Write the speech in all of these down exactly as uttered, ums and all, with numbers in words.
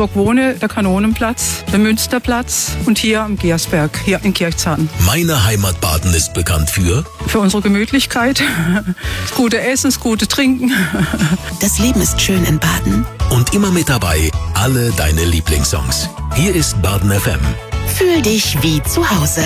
Freiburg wohne, der Kanonenplatz, der Münsterplatz und hier am Gersberg, hier in Kirchzarten. Meine Heimat Baden ist bekannt für... Für unsere Gemütlichkeit, das gute Essen, das gute Trinken. Das Leben ist schön in Baden. Und immer mit dabei, alle deine Lieblingssongs. Hier ist Baden F M. Fühl dich wie zu Hause.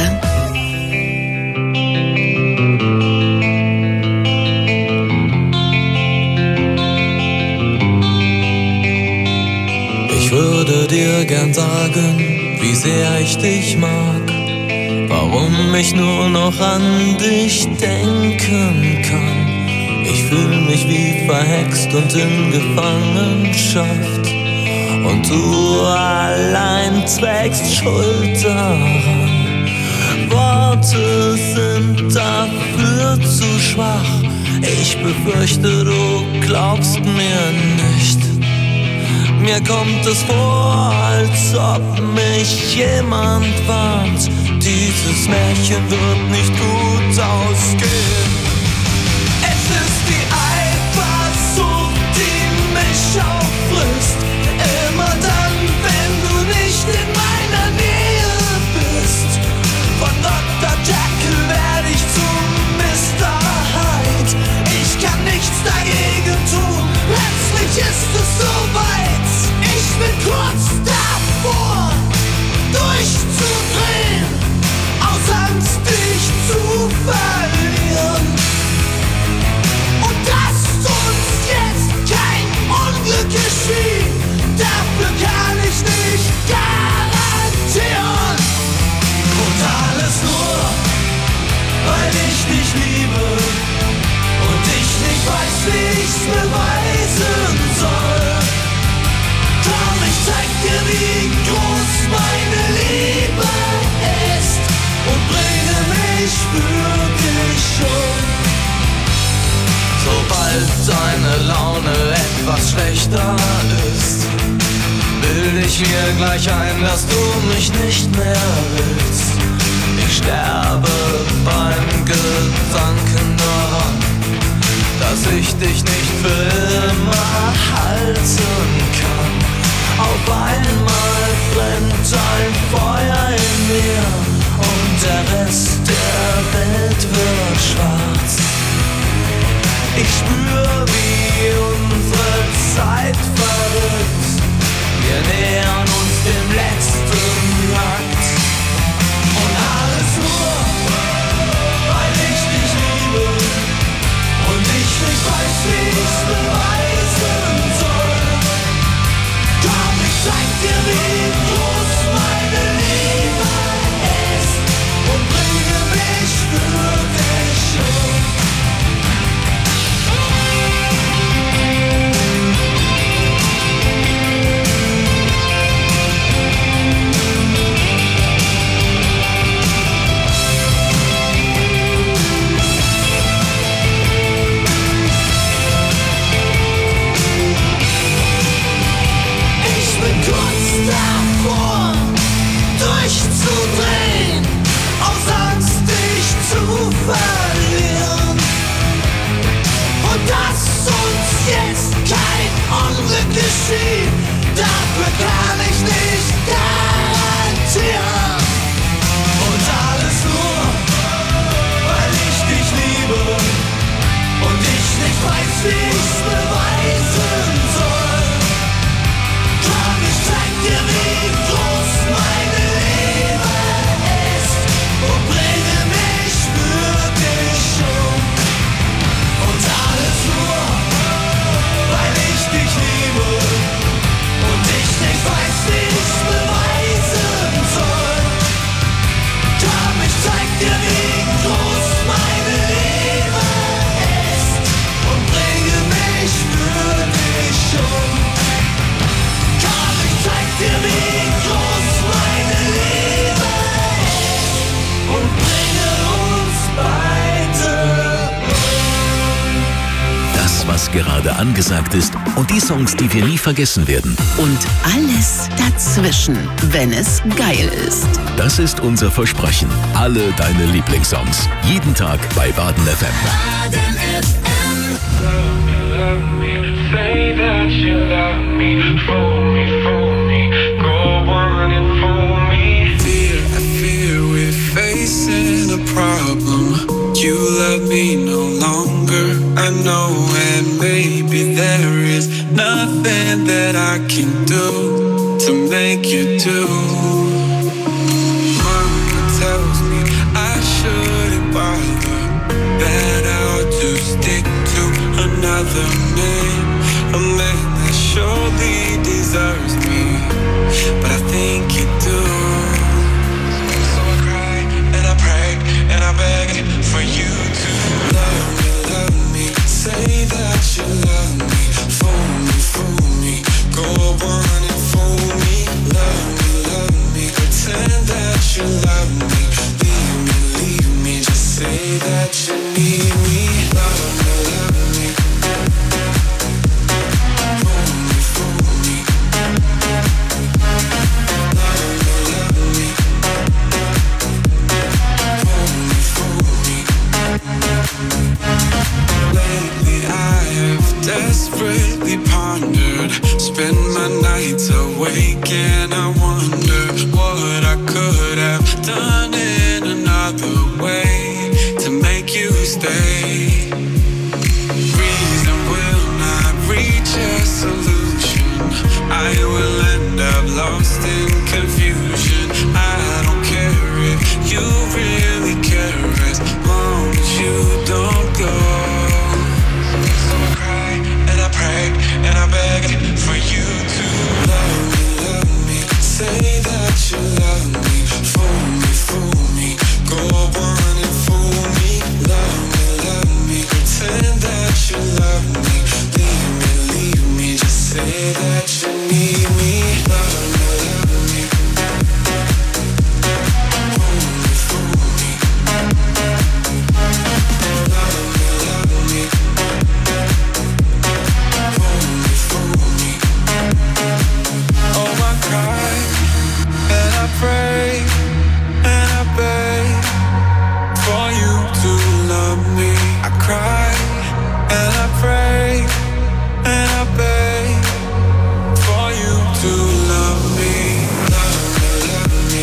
Ich würde dir gern sagen, wie sehr ich dich mag, warum ich nur noch an dich denken kann. Ich fühl mich wie verhext und in Gefangenschaft, und du allein trägst Schuld daran. Worte sind dafür zu schwach, ich befürchte, du glaubst mir nicht. Mir kommt es vor, als ob mich jemand warnt. Dieses Märchen wird nicht gut ausgehen. Es ist die Eifersucht, die mich auffrisst. Immer dann, wenn du nicht in meiner Nähe bist. Von Doktor Jekyll werde ich zum Mister Hyde. Ich kann nichts dagegen tun, plötzlich ist es soweit. Ich bin kurz davor, durchzudrehen, aus Angst dich zu verlieren. Und dass uns jetzt kein Unglück geschieht, dafür kann ich nicht garantieren. Und alles nur, weil ich dich liebe und ich nicht weiß, wie ich's beweisen soll. Komm, ich zeig dir, wie groß meine Liebe ist und bringe mich für dich um. Sobald deine Laune etwas schlechter ist, bild ich mir gleich ein, dass du mich nicht mehr willst. Ich sterbe beim Gedanken daran, dass ich dich nicht für immer halten kann. Auf einmal brennt ein Feuer in mir und der Rest der Welt wird schwarz. Ich spür, wie unsere Zeit verrückt. Wir nähern uns dem letzten Akt. Und alles nur, weil ich dich liebe und ich nicht weiß, wie ich's beweisen soll. Komm, ich zeig dir, wie groß meine Liebe ist und bringe mich für dich um. Kurz davor, durchzudrehen, aus Angst dich zu verlieren. Und dass uns jetzt kein Unglück geschieht, dafür kann ich nicht garantieren. Und alles nur, weil ich dich liebe und ich nicht weiß, wie ich's beweisen soll. Ich zeig dir, wie groß meine Liebe ist und bringe mich für dich um. Und alles nur, weil ich dich liebe und ich nicht weiß, wie ich's beweisen soll. Komm, ich zeig dir, wie groß meine Liebe ist und bringe mich für dich um. Zeig dir, wie groß meine Liebe ist und bringe uns beide um. Das, was gerade angesagt ist und die Songs, die wir nie vergessen werden. Und alles dazwischen, wenn es geil ist. Das ist unser Versprechen. Alle deine Lieblingssongs. Jeden Tag bei Baden F M. Baden F M. Love me, love me, say that you love me, fool me, fool me. do to make you do? Mama tells me I shouldn't bother, that I'll just stick to another man, a man that surely deserves me, but I think you do. So I cry and I pray and I beg for you to love me, love me, say that you love me, fool me, fool me, go on and fool me, love me, love me, pretend that you love me, leave me, leave me, just say that you need me, love me, love me, fool me, fool me, love me, love me, fool me, fool me. Lately I have desperately pondered, spend my nights awake and I wonder what I could have done in another way to make you stay. Reason will not reach a solution, I will end up lost in confusion. I don't care if you really care as long as you don't go. So I cry and I pray and I beg for you to love me, love me, say that you love me, fool me, fool me, go on and fool me, love me, love me, pretend that you love me, leave me, leave me, just say that you need me, love me, love me, fool me, fool me, love me, love me, fool me, fool me. Oh, I cry and I pray and I beg for you to love me. I cry and I pray and I beg for you to love me. Love me, love me,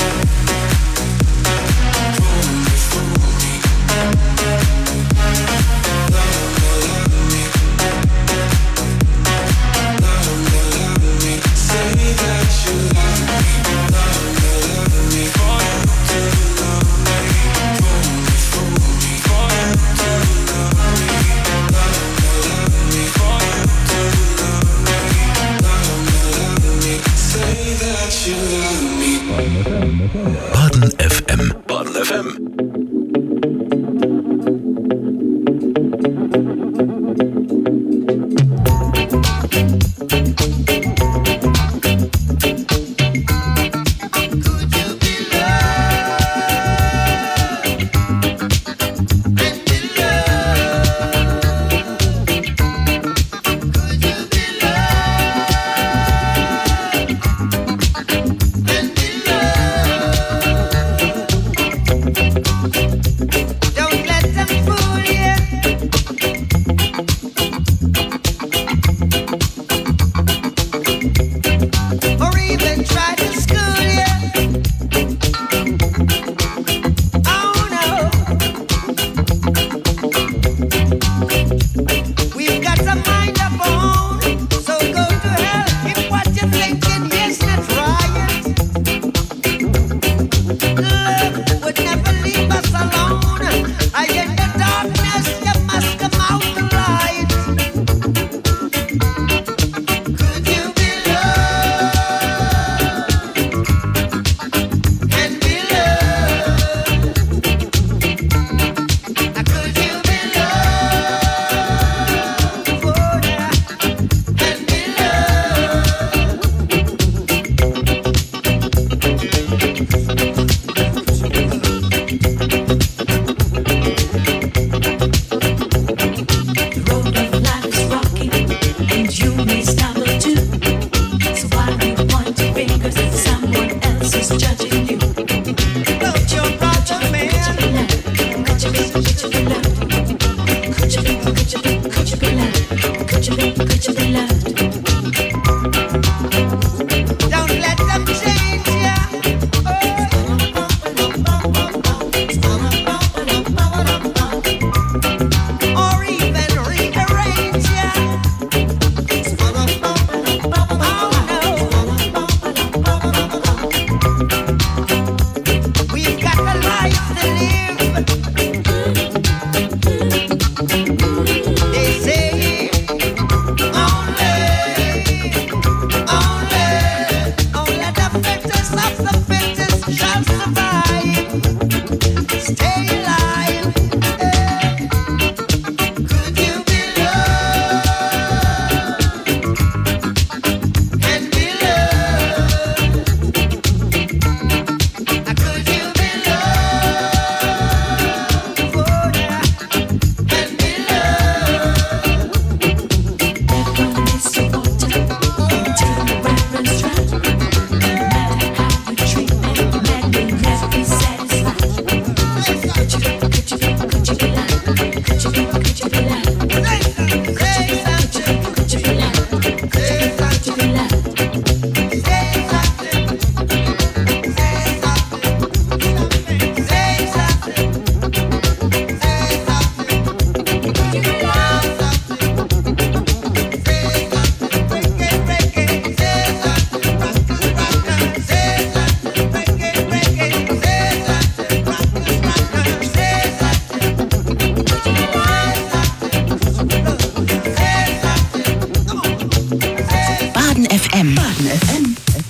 fool me, fool me, love me, love me, love me, love me, say that you love me, love me, love me, for you to love me, fool me, fool me, for you to love me, love me, love me, for you to love me, love me, love me, say that you love me. Baden F M. Baden F M. Could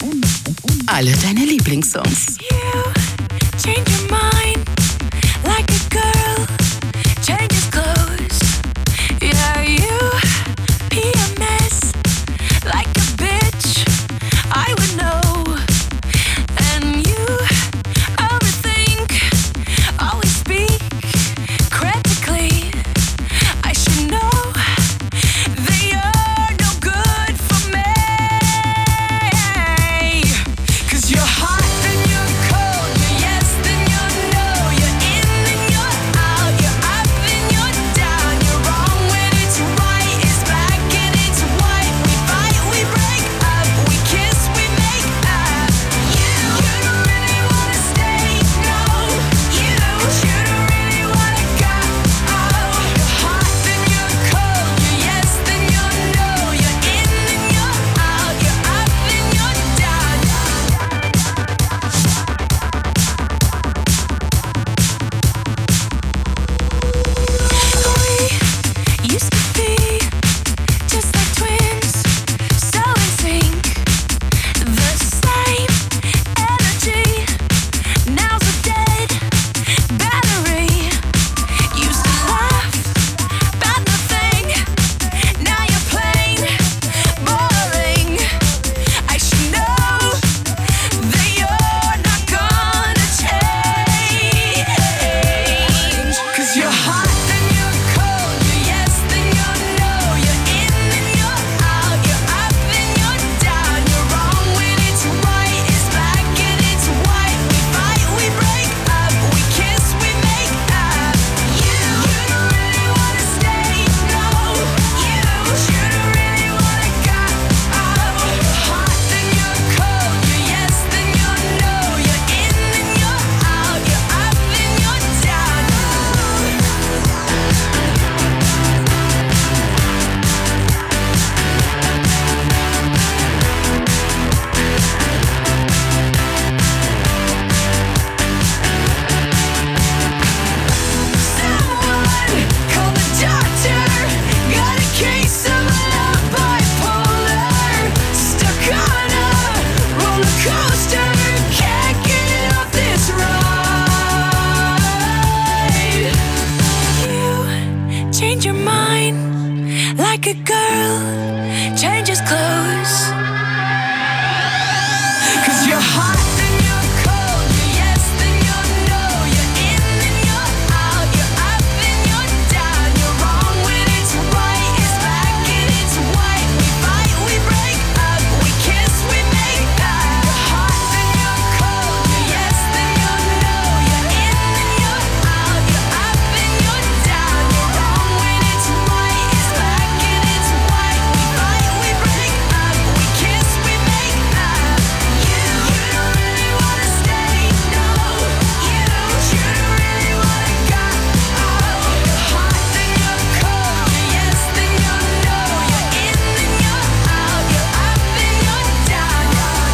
Alle deine Lieblingssongs. You change your mind like a girl changes clothes. Yeah, you be a mess like a bitch. I would know. And you overthink, always speak critically. I should know that you're no good for me. 'Cause you're hot, then you're cold, you're yes, then you're no, you're in, then you're out, you're up, then you're down, you're wrong when it's right, it's black and it's white, we fight, we break up, we kiss, we make up. You, you don't really wanna stay, no, you, you don't really wanna go. Oh, you're hot, then you're cold, you're yes, then you're no, you're in, then you're out, you're up, then you're down. We used to be just like twins, so in sync, the same energy. Now's a dead battery. Used to laugh about nothing, now you're plain boring. I should know that you're not gonna change. 'Cause you're hot, then you're cold, you're yes, then you're no, you're in, then you're out, you're up, then you're down, you're wrong when it's right, it's black and it's white, we fight, we break up, we kiss, we make up. You, you don't really wanna stay, no, you, you don't really wanna go. Oh, you're hot, then you're cold, you're yes, then you're no, you're in, then you're out, you're up, then you're down. Someone call the doctor. Got a case of love bipolar. Stuck on a roller coaster. Can't get off this ride. You change your mind like a girl changes clothes. 'Cause you're hot, then you're cold, you're yes, then you're no, you're in, then you're out, you're up, then you're down, you're wrong when it's right, it's black and it's white, we fight, we break up, we kiss, we make up. You're hot, then you're cold, you're yes, then you're no, you're in, then you're out, you're up, then you're down, you're wrong when it's right, it's black and it's white, we fight, we break up, we kiss, we make up. You, you don't really wanna stay, no, you, you don't really wanna go. Oh, you're hot, then you're cold, you're yes, then you're no, you're in, then you're out, you're up, then you're down.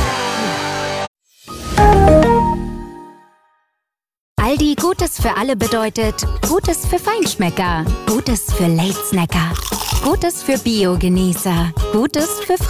Aldi Gutes für alle bedeutet Gutes für Feinschmecker, Gutes für Late Snacker, Gutes für Bio-Genießer, Gutes für